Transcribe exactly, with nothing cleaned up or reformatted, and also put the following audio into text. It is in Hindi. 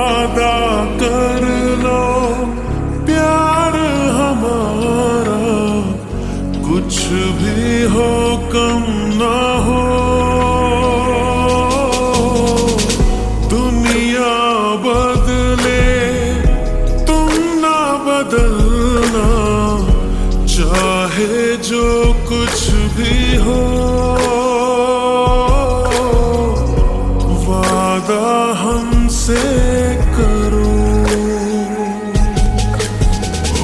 वादा कर लो प्यार हमारा कुछ भी हो कम